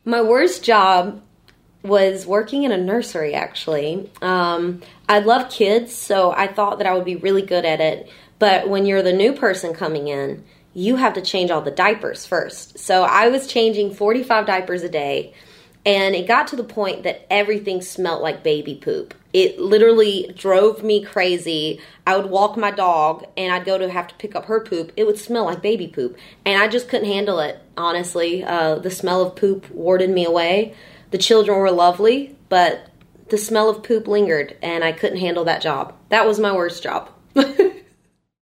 My worst job was working in a nursery, actually. I love kids, so I thought that I would be really good at it. But when you're the new person coming in, you have to change all the diapers first. So I was changing 45 diapers a day, and it got to the point that everything smelled like baby poop. It literally drove me crazy. I would walk my dog, and I'd go to have to pick up her poop. It would smell like baby poop, and I just couldn't handle it, honestly. The smell of poop warded me away. The children were lovely, but the smell of poop lingered, and I couldn't handle that job. That was my worst job.